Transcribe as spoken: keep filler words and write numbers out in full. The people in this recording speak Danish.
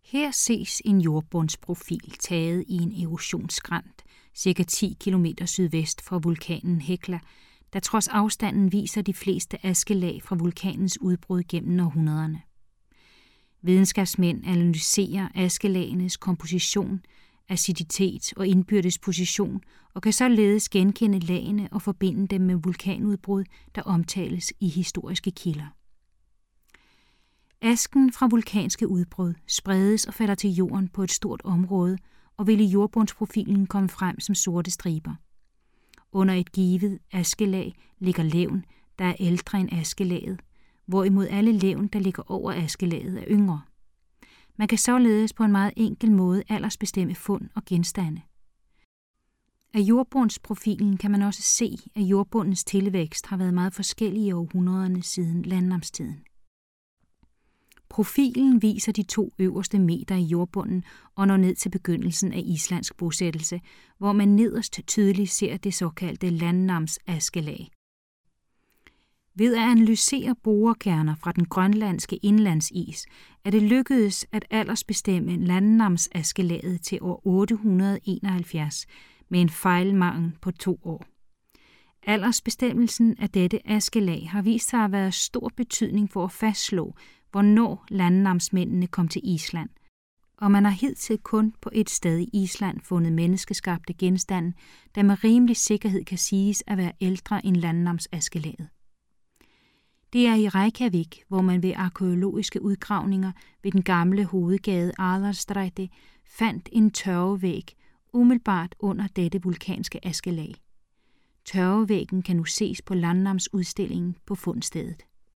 Her ses en jordbundsprofil taget i en erosionsskrænt, cirka ti kilometer sydvest fra vulkanen Hekla, der trods afstanden viser de fleste askelag fra vulkanens udbrud gennem århundrederne. Videnskabsmænd analyserer askelagenes komposition, aciditet og indbyrdes position og kan således genkende lagene og forbinde dem med vulkanudbrud, der omtales i historiske kilder. Asken fra vulkanske udbrud spredes og falder til jorden på et stort område og vil i jordbundsprofilen komme frem som sorte striber. Under et givet askelag ligger levn, der er ældre end askelaget, hvorimod alle levn, der ligger over askelaget, er yngre. Man kan således på en meget enkel måde aldersbestemme fund og genstande. Af jordbundsprofilen kan man også se, at jordbundens tilvækst har været meget forskellig i århundrederne siden landnamstiden. Profilen viser de to øverste meter i jordbunden og når ned til begyndelsen af islandsk bosættelse, hvor man nederst tydeligt ser det såkaldte landnamsaskelag. Ved at analysere borekerner fra den grønlandske indlandsis, er det lykkedes at aldersbestemme landnamsaskelaget til år otte hundrede enoghalvfjerds med en fejlmargen på to år. Aldersbestemmelsen af dette askelag har vist sig at være af stor betydning for at fastslå, hvornår landnamsmændene kom til Island, og man har hidtil kun på et sted i Island fundet menneskeskabte genstande, der med rimelig sikkerhed kan siges at være ældre end landnamsaskelaget. Det er i Reykjavik, hvor man ved arkæologiske udgravninger ved den gamle hovedgade Aðalstræti fandt en tørvevæg umiddelbart under dette vulkanske askelag. Tørvevæggen kan nu ses på landnamsudstillingen på fundstedet.